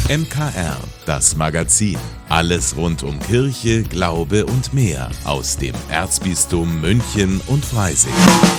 MKR, das Magazin. Alles rund um Kirche, Glaube und mehr aus dem Erzbistum München und Freising.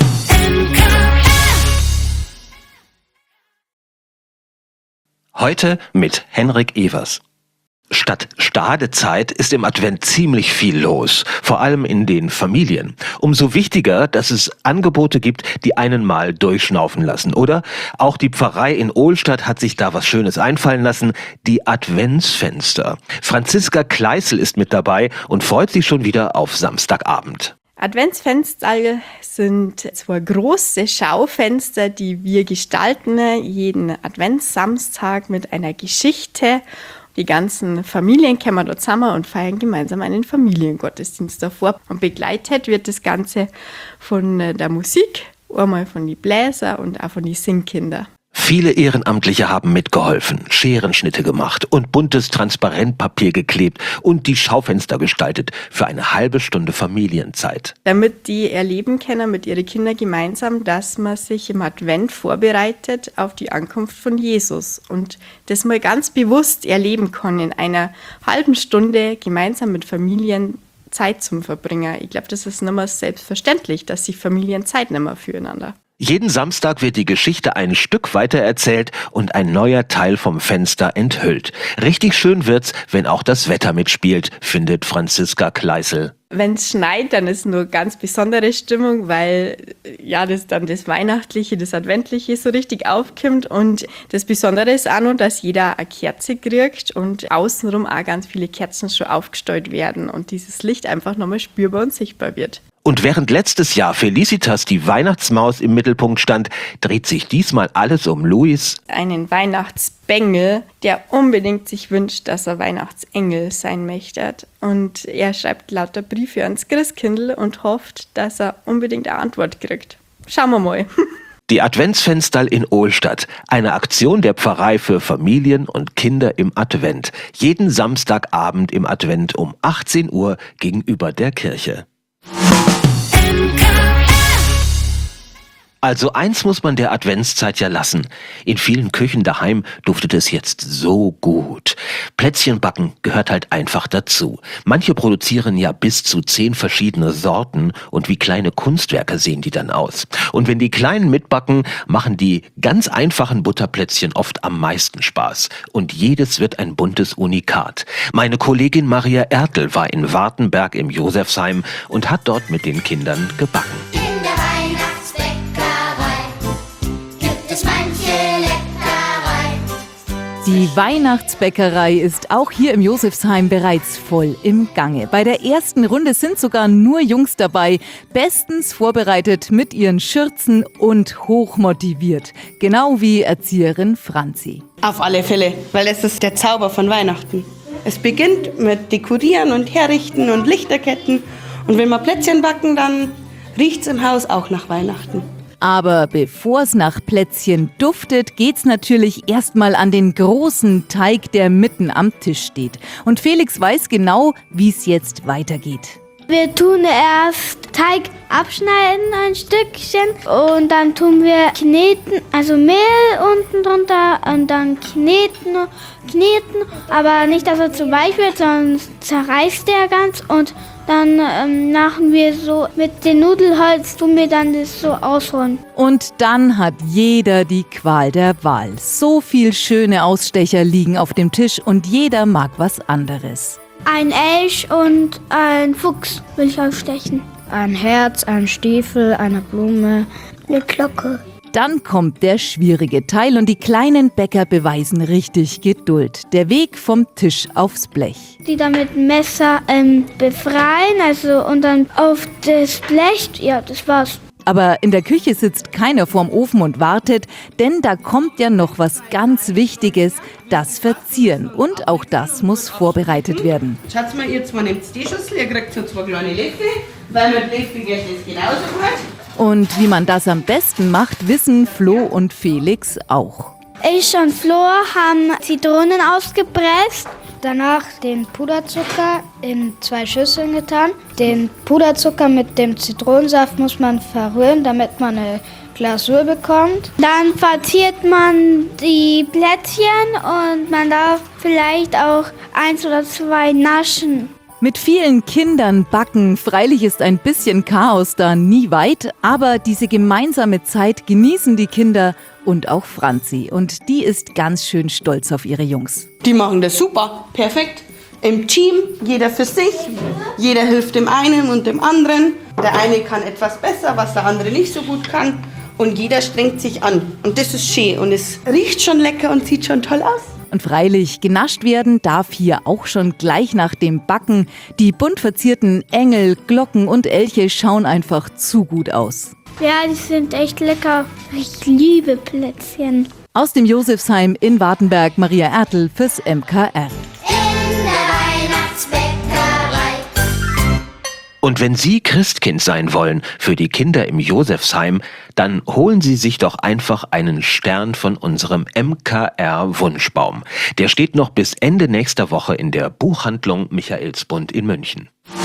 Heute mit Henrik Evers. Statt Stadezeit ist im Advent ziemlich viel los, vor allem in den Familien. Umso wichtiger, dass es Angebote gibt, die einen mal durchschnaufen lassen. Oder auch die Pfarrei in Ohlstadt hat sich da was Schönes einfallen lassen, die Adventsfenster. Franziska Kleißel ist mit dabei und freut sich schon wieder auf Samstagabend. Adventsfenster sind zwei große Schaufenster, die wir gestalten jeden Adventssamstag mit einer Geschichte. Die ganzen Familien kommen da zusammen und feiern gemeinsam einen Familiengottesdienst davor. Und begleitet wird das Ganze von der Musik, einmal von den Bläser und auch von den Singkindern. Viele Ehrenamtliche haben mitgeholfen, Scherenschnitte gemacht und buntes Transparentpapier geklebt und die Schaufenster gestaltet für eine halbe Stunde Familienzeit. Damit die erleben können mit ihren Kindern gemeinsam, dass man sich im Advent vorbereitet auf die Ankunft von Jesus und das mal ganz bewusst erleben kann, in einer halben Stunde gemeinsam mit Familien Zeit zum Verbringen. Ich glaube, das ist nicht mehr selbstverständlich, dass sich Familien Zeit nehmen füreinander. Jeden Samstag wird die Geschichte ein Stück weiter erzählt und ein neuer Teil vom Fenster enthüllt. Richtig schön wird's, wenn auch das Wetter mitspielt, findet Franziska Kleißel. Wenn es schneit, dann ist nur ganz besondere Stimmung, weil ja das dann das Weihnachtliche, das Adventliche so richtig aufkommt. Und das Besondere ist auch noch, dass jeder eine Kerze kriegt und außenrum auch ganz viele Kerzen schon aufgestellt werden und dieses Licht einfach nochmal spürbar und sichtbar wird. Und während letztes Jahr Felicitas die Weihnachtsmaus im Mittelpunkt stand, dreht sich diesmal alles um Luis. Einen Weihnachtsbengel, der unbedingt sich wünscht, dass er Weihnachtsengel sein möchte. Und er schreibt lauter Briefe ans Christkindl und hofft, dass er unbedingt eine Antwort kriegt. Schauen wir mal. Die Adventsfenster in Ohlstadt, eine Aktion der Pfarrei für Familien und Kinder im Advent. Jeden Samstagabend im Advent um 18 Uhr gegenüber der Kirche. Also eins muss man der Adventszeit ja lassen. In vielen Küchen daheim duftet es jetzt so gut. Plätzchen backen gehört halt einfach dazu. Manche produzieren ja bis zu 10 verschiedene Sorten und wie kleine Kunstwerke sehen die dann aus. Und wenn die Kleinen mitbacken, machen die ganz einfachen Butterplätzchen oft am meisten Spaß. Und jedes wird ein buntes Unikat. Meine Kollegin Maria Ertl war in Wartenberg im Josefsheim und hat dort mit den Kindern gebacken. Die Weihnachtsbäckerei ist auch hier im Josefsheim bereits voll im Gange. Bei der ersten Runde sind sogar nur Jungs dabei, bestens vorbereitet mit ihren Schürzen und hochmotiviert. Genau wie Erzieherin Franzi. Auf alle Fälle, weil es ist der Zauber von Weihnachten. Es beginnt mit Dekorieren und Herrichten und Lichterketten. Und wenn wir Plätzchen backen, dann riecht's im Haus auch nach Weihnachten. Aber bevor es nach Plätzchen duftet, geht's natürlich erstmal an den großen Teig, der mitten am Tisch steht. Und Felix weiß genau, wie es jetzt weitergeht. Wir tun erst Teig abschneiden, ein Stückchen, und dann tun wir kneten, also Mehl unten drunter und dann kneten, aber nicht, dass er zu weich wird, sondern zerreißt der ganz und dann machen wir so mit dem Nudelholz, tun wir dann das so ausrollen. Und dann hat jeder die Qual der Wahl. So viel schöne Ausstecher liegen auf dem Tisch und jeder mag was anderes. Ein Elch und ein Fuchs will ich ausstechen. Ein Herz, ein Stiefel, eine Blume, eine Glocke. Dann kommt der schwierige Teil und die kleinen Bäcker beweisen richtig Geduld. Der Weg vom Tisch aufs Blech. Die dann mit dem Messer befreien, und dann auf das Blech, ja, das war's. Aber in der Küche sitzt keiner vorm Ofen und wartet, denn da kommt ja noch was ganz Wichtiges, das Verzieren. Und auch das muss vorbereitet werden. Schaut mal, ihr zwei nehmt die Schüssel, ihr kriegt so 2 kleine Löffel, weil mit Löffel geht das genauso gut. Und wie man das am besten macht, wissen Flo und Felix auch. Ich und Flo haben Zitronen ausgepresst. Danach den Puderzucker in 2 Schüsseln getan. Den Puderzucker mit dem Zitronensaft muss man verrühren, damit man eine Glasur bekommt. Dann verziert man die Plätzchen und man darf vielleicht auch 1 oder 2 naschen. Mit vielen Kindern backen, freilich ist ein bisschen Chaos da nie weit, aber diese gemeinsame Zeit genießen die Kinder und auch Franzi. Und die ist ganz schön stolz auf ihre Jungs. Die machen das super, perfekt. Im Team, jeder für sich, jeder hilft dem einen und dem anderen. Der eine kann etwas besser, was der andere nicht so gut kann. Und jeder strengt sich an. Und das ist schön. Und es riecht schon lecker und sieht schon toll aus. Und freilich, genascht werden darf hier auch schon gleich nach dem Backen. Die bunt verzierten Engel, Glocken und Elche schauen einfach zu gut aus. Ja, die sind echt lecker. Ich liebe Plätzchen. Aus dem Josefsheim in Wartenberg, Maria Ertl fürs MKR. Und wenn Sie Christkind sein wollen für die Kinder im Josefsheim, dann holen Sie sich doch einfach einen Stern von unserem MKR-Wunschbaum. Der steht noch bis Ende nächster Woche in der Buchhandlung Michaelsbund in München.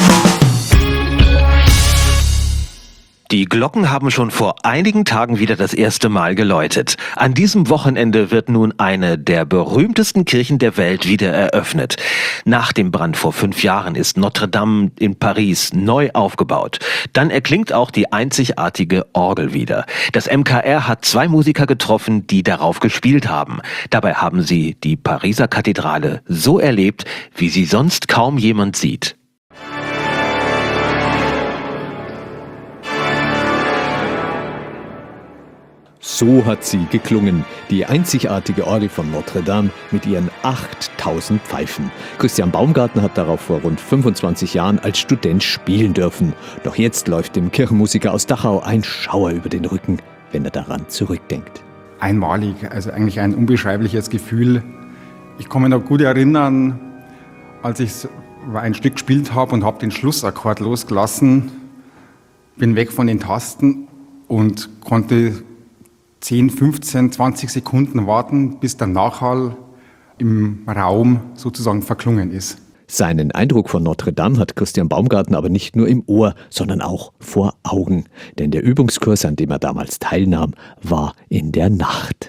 Die Glocken haben schon vor einigen Tagen wieder das erste Mal geläutet. An diesem Wochenende wird nun eine der berühmtesten Kirchen der Welt wieder eröffnet. Nach dem Brand vor 5 Jahren ist Notre Dame in Paris neu aufgebaut. Dann erklingt auch die einzigartige Orgel wieder. Das MKR hat 2 Musiker getroffen, die darauf gespielt haben. Dabei haben sie die Pariser Kathedrale so erlebt, wie sie sonst kaum jemand sieht. So hat sie geklungen, die einzigartige Orgel von Notre Dame mit ihren 8000 Pfeifen. Christian Baumgarten hat darauf vor rund 25 Jahren als Student spielen dürfen. Doch jetzt läuft dem Kirchenmusiker aus Dachau ein Schauer über den Rücken, wenn er daran zurückdenkt. Einmalig, also eigentlich ein unbeschreibliches Gefühl. Ich kann mich noch gut erinnern, als ich ein Stück gespielt habe und habe den Schlussakkord losgelassen, bin weg von den Tasten und konnte 10, 15, 20 Sekunden warten, bis der Nachhall im Raum sozusagen verklungen ist. Seinen Eindruck von Notre Dame hat Christian Baumgarten aber nicht nur im Ohr, sondern auch vor Augen. Denn der Übungskurs, an dem er damals teilnahm, war in der Nacht.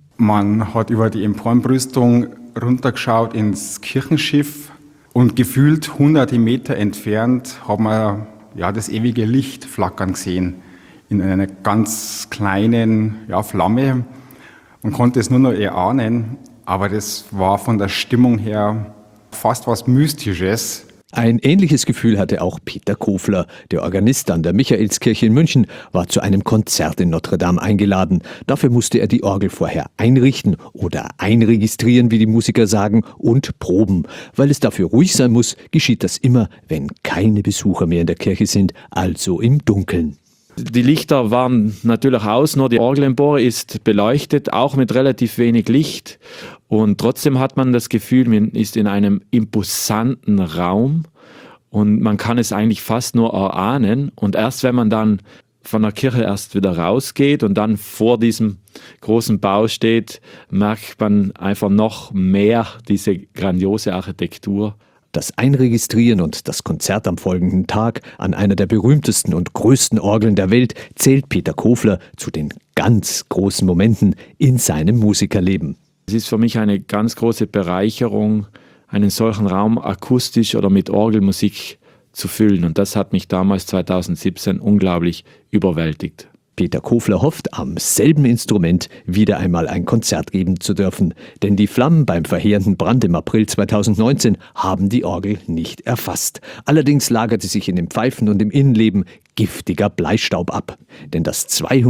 Man hat über die Empornbrüstung runtergeschaut ins Kirchenschiff und gefühlt hunderte Meter entfernt haben wir das ewige Licht flackern gesehen. In einer ganz kleinen Flamme. Man konnte es nur noch erahnen, aber das war von der Stimmung her fast was Mystisches. Ein ähnliches Gefühl hatte auch Peter Kofler. Der Organist an der Michaelskirche in München war zu einem Konzert in Notre Dame eingeladen. Dafür musste er die Orgel vorher einrichten oder einregistrieren, wie die Musiker sagen, und proben. Weil es dafür ruhig sein muss, geschieht das immer, wenn keine Besucher mehr in der Kirche sind, also im Dunkeln. Die Lichter waren natürlich aus, nur die Orgelempore ist beleuchtet, auch mit relativ wenig Licht. Und trotzdem hat man das Gefühl, man ist in einem imposanten Raum und man kann es eigentlich fast nur erahnen. Und erst wenn man dann von der Kirche erst wieder rausgeht und dann vor diesem großen Bau steht, merkt man einfach noch mehr diese grandiose Architektur. Das Einregistrieren und das Konzert am folgenden Tag an einer der berühmtesten und größten Orgeln der Welt zählt Peter Kofler zu den ganz großen Momenten in seinem Musikerleben. Es ist für mich eine ganz große Bereicherung, einen solchen Raum akustisch oder mit Orgelmusik zu füllen. Und das hat mich damals 2017 unglaublich überwältigt. Peter Kofler hofft, am selben Instrument wieder einmal ein Konzert geben zu dürfen. Denn die Flammen beim verheerenden Brand im April 2019 haben die Orgel nicht erfasst. Allerdings lagerte sich in den Pfeifen und im Innenleben giftiger Bleistaub ab. Denn das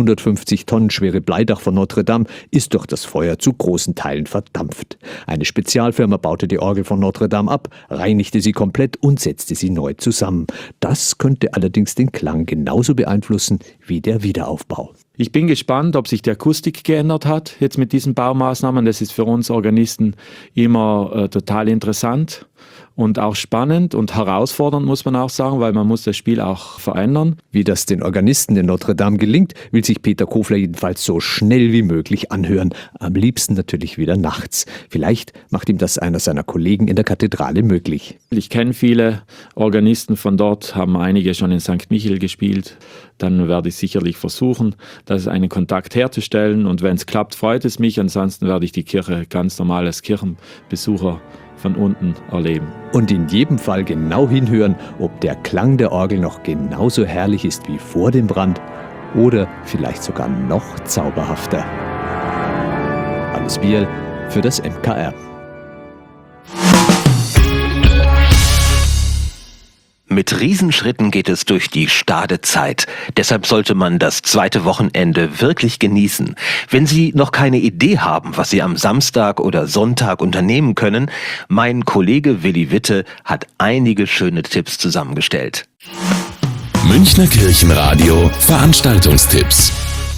250 Tonnen schwere Bleidach von Notre Dame ist durch das Feuer zu großen Teilen verdampft. Eine Spezialfirma baute die Orgel von Notre Dame ab, reinigte sie komplett und setzte sie neu zusammen. Das könnte allerdings den Klang genauso beeinflussen wie der Wiederaufbau. Ich bin gespannt, ob sich die Akustik geändert hat jetzt mit diesen Baumaßnahmen. Das ist für uns Organisten immer total interessant. und auch spannend und herausfordernd, muss man auch sagen, weil man muss das Spiel auch verändern. Wie das den Organisten in Notre Dame gelingt, will sich Peter Kofler jedenfalls so schnell wie möglich anhören. Am liebsten natürlich wieder nachts. Vielleicht macht ihm das einer seiner Kollegen in der Kathedrale möglich. Ich kenne viele Organisten von dort, haben einige schon in St. Michael gespielt. Dann werde ich sicherlich versuchen, einen Kontakt herzustellen. Und wenn es klappt, freut es mich. Ansonsten werde ich die Kirche ganz normal als Kirchenbesucher von unten erleben. Und in jedem Fall genau hinhören, ob der Klang der Orgel noch genauso herrlich ist wie vor dem Brand oder vielleicht sogar noch zauberhafter. Hannes Bierl für das MKR. Mit Riesenschritten geht es durch die Stadezeit. Deshalb sollte man das zweite Wochenende wirklich genießen. Wenn Sie noch keine Idee haben, was Sie am Samstag oder Sonntag unternehmen können, mein Kollege Willi Witte hat einige schöne Tipps zusammengestellt. Münchner Kirchenradio Veranstaltungstipps.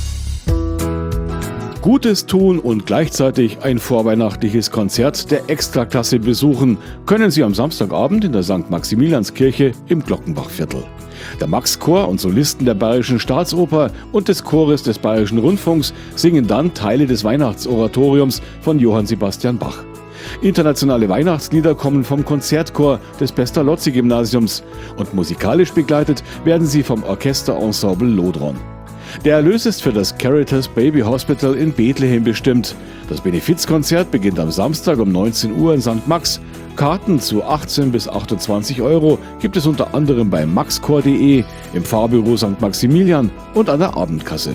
Gutes tun und gleichzeitig ein vorweihnachtliches Konzert der Extraklasse besuchen, können Sie am Samstagabend in der St. Maximilianskirche im Glockenbachviertel. Der Maxchor und Solisten der Bayerischen Staatsoper und des Chores des Bayerischen Rundfunks singen dann Teile des Weihnachtsoratoriums von Johann Sebastian Bach. Internationale Weihnachtslieder kommen vom Konzertchor des Pestalozzi-Gymnasiums und musikalisch begleitet werden sie vom Orchesterensemble Lodron. Der Erlös ist für das Caritas Baby Hospital in Bethlehem bestimmt. Das Benefizkonzert beginnt am Samstag um 19 Uhr in St. Max. Karten zu 18 bis 28 € gibt es unter anderem bei maxchor.de, im Pfarrbüro St. Maximilian und an der Abendkasse.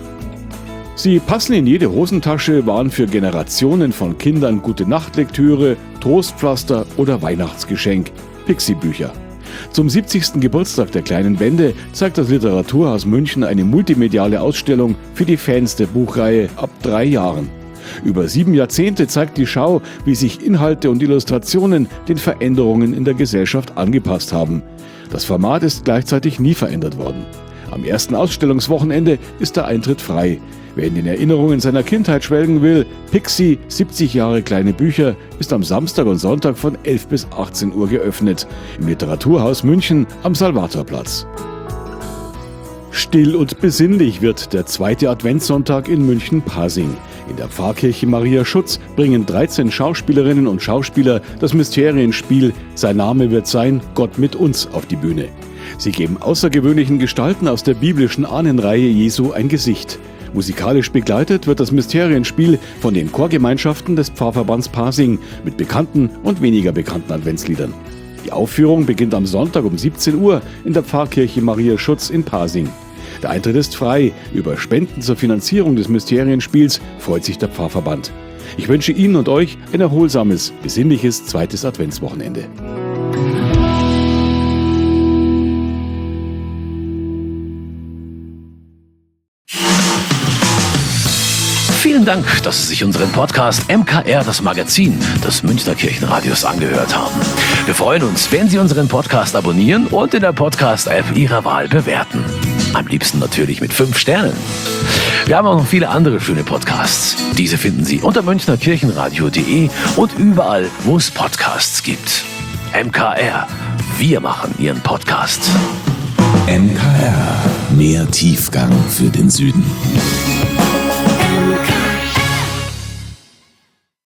Sie passen in jede Hosentasche, waren für Generationen von Kindern Gute-Nacht-Lektüre, Trostpflaster oder Weihnachtsgeschenk, Pixie-Bücher. Zum 70. Geburtstag der kleinen Bände zeigt das Literaturhaus München eine multimediale Ausstellung für die Fans der Buchreihe ab 3 Jahren. Über 7 Jahrzehnte zeigt die Schau, wie sich Inhalte und Illustrationen den Veränderungen in der Gesellschaft angepasst haben. Das Format ist gleichzeitig nie verändert worden. Am ersten Ausstellungswochenende ist der Eintritt frei. Wer in den Erinnerungen seiner Kindheit schwelgen will, Pixie, 70 Jahre kleine Bücher, ist am Samstag und Sonntag von 11 bis 18 Uhr geöffnet. Im Literaturhaus München am Salvatorplatz. Still und besinnlich wird der zweite Adventssonntag in München-Pasing. In der Pfarrkirche Maria Schutz bringen 13 Schauspielerinnen und Schauspieler das Mysterienspiel Sein Name wird sein, Gott mit uns auf die Bühne. Sie geben außergewöhnlichen Gestalten aus der biblischen Ahnenreihe Jesu ein Gesicht. Musikalisch begleitet wird das Mysterienspiel von den Chorgemeinschaften des Pfarrverbands Pasing mit bekannten und weniger bekannten Adventsliedern. Die Aufführung beginnt am Sonntag um 17 Uhr in der Pfarrkirche Maria Schutz in Pasing. Der Eintritt ist frei. Über Spenden zur Finanzierung des Mysterienspiels freut sich der Pfarrverband. Ich wünsche Ihnen und euch ein erholsames, besinnliches zweites Adventswochenende. Vielen Dank, dass Sie sich unseren Podcast MKR, das Magazin des Münchner Kirchenradios, angehört haben. Wir freuen uns, wenn Sie unseren Podcast abonnieren und in der Podcast-App Ihrer Wahl bewerten. Am liebsten natürlich mit 5 Sternen. Wir haben auch noch viele andere schöne Podcasts. Diese finden Sie unter münchnerkirchenradio.de und überall, wo es Podcasts gibt. MKR, wir machen Ihren Podcast. MKR, mehr Tiefgang für den Süden.